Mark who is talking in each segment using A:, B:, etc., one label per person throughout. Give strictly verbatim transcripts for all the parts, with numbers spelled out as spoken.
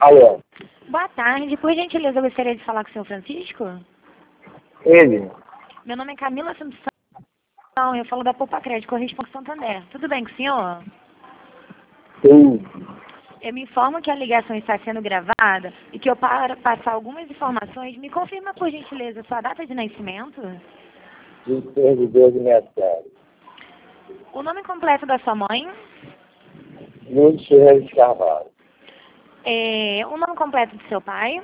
A: Alô?
B: Boa tarde. Por gentileza, eu gostaria de falar com o senhor Francisco.
A: Ele?
B: Meu nome é Camila Assunção. Eu falo da Poupa Crédito, Corresponde Santander. Tudo bem com o senhor?
A: Sim.
B: Eu me informo que a ligação está sendo gravada e que eu, para passar algumas informações, me confirma, por gentileza, sua data de nascimento?
A: vinte e seis de doze de sessenta e sete.
B: O nome completo da sua mãe?
A: Nunes Ferreira de Carvalho.
B: É, o nome completo do seu pai?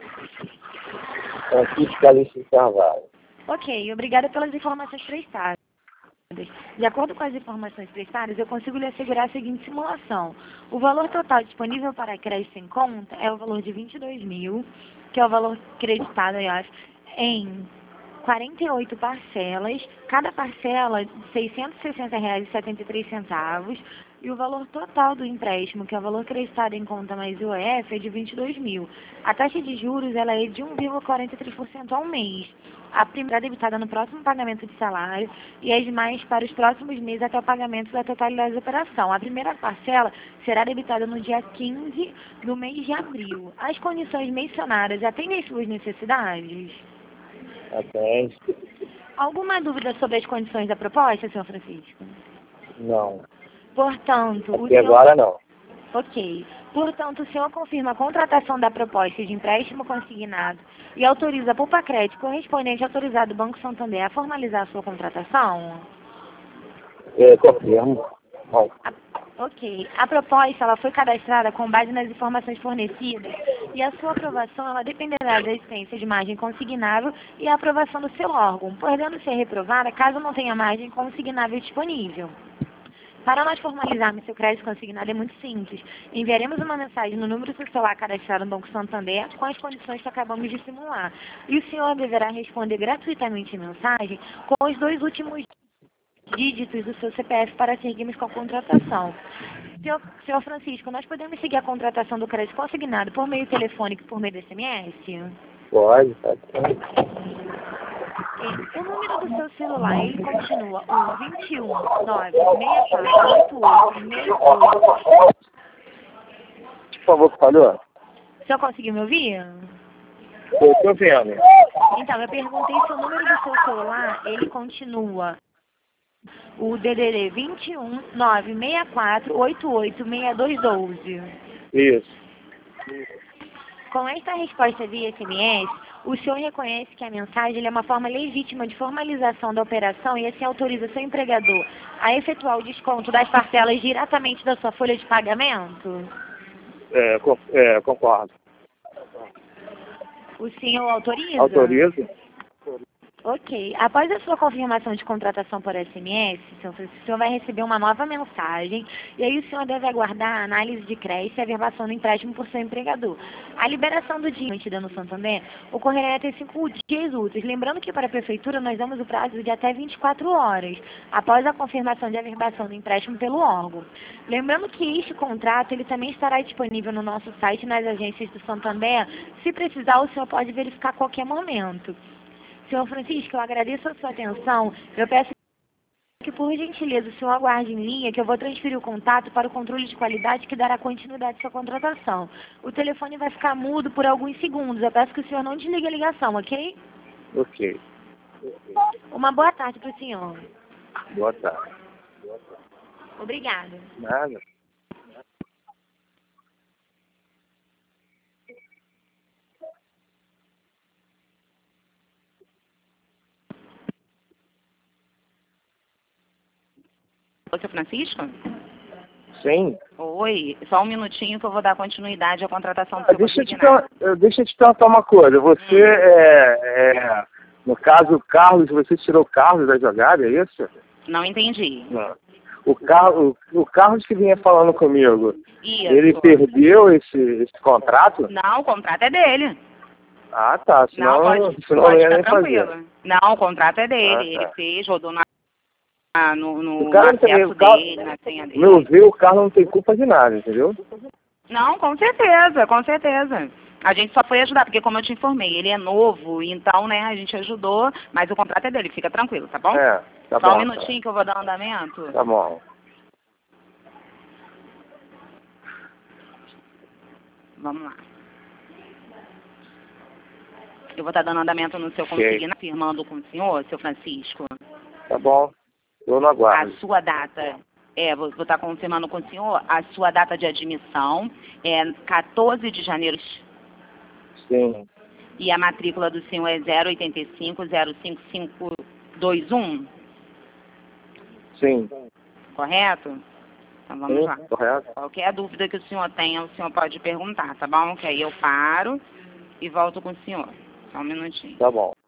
A: Francisco Calixto de Carvalho.
B: Ok, obrigada pelas informações prestadas. De acordo com as informações prestadas, eu consigo lhe assegurar a seguinte simulação. O valor total disponível para crédito em conta é o valor de vinte e dois mil, que é o valor creditado, aliás, em quarenta e oito parcelas, cada parcela de seiscentos e sessenta reais e setenta e três centavos, e o valor total do empréstimo, que é o valor creditado em conta mais I O F, é de vinte e dois mil. A taxa de juros ela é de um vírgula quarenta e três por cento ao mês. A primeira é debitada no próximo pagamento de salário e as demais para os próximos meses até o pagamento da totalidade da operação. A primeira parcela será debitada no dia quinze do mês de abril. As condições mencionadas atendem às suas necessidades?
A: Atende?
B: Alguma dúvida sobre as condições da proposta, senhor Francisco?
A: Não.
B: Portanto, o
A: Até
B: senhor...
A: agora não.
B: Ok. Portanto, o senhor confirma a contratação da proposta de empréstimo consignado e autoriza a Poupa Crédito correspondente autorizado do Banco Santander a formalizar a sua contratação?
A: É, confirmo. Bom,
B: A- ok. A proposta ela foi cadastrada com base nas informações fornecidas e a sua aprovação ela dependerá da existência de margem consignável e a aprovação do seu órgão, podendo ser reprovada caso não tenha margem consignável disponível. Para nós formalizarmos seu crédito consignado é muito simples. Enviaremos uma mensagem no número do seu celular cadastrado no Banco Santander com as condições que acabamos de simular. E o senhor deverá responder gratuitamente a mensagem com os dois últimos dígitos do seu C P F para seguirmos com a contratação. Senhor, senhor Francisco, nós podemos seguir a contratação do crédito consignado por meio telefônico e por meio do S M S?
A: pode, pode.
B: O número do seu celular, ele continua o vinte e um, nove, seis quatro, oito oito, seis dois.
A: Por favor, falou?
B: O senhor conseguiu me ouvir?
A: Eu tô vendo.
B: Então, eu perguntei se o número do seu celular, ele continua o D D D vinte e um, nove, seis quatro, oito oito, seis dois um dois.
A: Isso.
B: Com esta resposta via S M S, o senhor reconhece que a mensagem ele é uma forma legítima de formalização da operação e assim autoriza seu empregador a efetuar o desconto das parcelas diretamente da sua folha de pagamento?
A: É, co- é, concordo.
B: O senhor autoriza?
A: Autorizo?
B: Ok. Após a sua confirmação de contratação por S M S, senhor Francisco, o senhor vai receber uma nova mensagem e aí o senhor deve aguardar a análise de crédito e a averbação do empréstimo por seu empregador. A liberação do dia emitida no Santander ocorrerá até cinco dias úteis. Lembrando que para a Prefeitura nós damos o prazo de até vinte e quatro horas após a confirmação de averbação do empréstimo pelo órgão. Lembrando que este contrato ele também estará disponível no nosso site nas agências do Santander. Se precisar, o senhor pode verificar a qualquer momento. Senhor Francisco, eu agradeço a sua atenção. Eu peço que, por gentileza, o senhor aguarde em linha, que eu vou transferir o contato para o controle de qualidade que dará continuidade à sua contratação. O telefone vai ficar mudo por alguns segundos. Eu peço que o senhor não desligue a ligação, ok?
A: Ok.
B: Uma boa tarde para o senhor.
A: Boa tarde.
B: Obrigada.
A: Nada.
C: Ô, seu Francisco?
A: Sim.
C: Oi, só um minutinho que eu vou dar continuidade à contratação do
A: Ah,
C: seu
A: deixa, eu te
C: consignado.
A: per- eh, deixa eu te perguntar uma coisa. Você, é, é, no caso, o Carlos, você tirou o Carlos da jogada, é isso?
C: Não entendi.
A: Não. O, Car o, o Carlos que vinha falando comigo,
C: Isso.
A: ele perdeu esse, esse contrato?
C: Não, o contrato é dele.
A: Ah, tá. Senão,
C: Não, pode,
A: senão
C: pode
A: não ia
C: ficar
A: nem fazer.
C: tranquilo. Não, o contrato é dele.
A: Ah, tá.
C: Ele fez, rodou na, no, no,
A: O
C: no
A: cara não tem,
C: acesso
A: o Carlos,
C: dele, na senha dele.
A: meu ver, o Carlos não tem culpa de nada, entendeu?
C: Não, com certeza, com certeza. A gente só foi ajudar, porque como eu te informei, ele é novo, então, né, a gente ajudou, mas o contrato é dele, fica tranquilo, tá bom?
A: É, tá
C: só
A: bom.
C: um minutinho que eu vou dar andamento.
A: Tá bom.
C: Vamos lá. Eu vou estar dando andamento no seu
A: Ok.
C: consigna, firmando com o senhor, seu Francisco.
A: Tá bom. Eu não
C: A
A: aguardo.
C: sua data, é, vou, vou estar confirmando com o senhor, a sua data de admissão é quatorze de janeiro.
A: Sim.
C: E a matrícula do senhor é zero oito cinco zero cinco cinco dois um,
A: Sim.
C: correto? Então vamos
A: Sim,
C: lá.
A: correto.
C: Qualquer dúvida que o senhor tenha, o senhor pode perguntar, tá bom? Que aí eu paro e volto com o senhor. Só um minutinho.
A: Tá bom.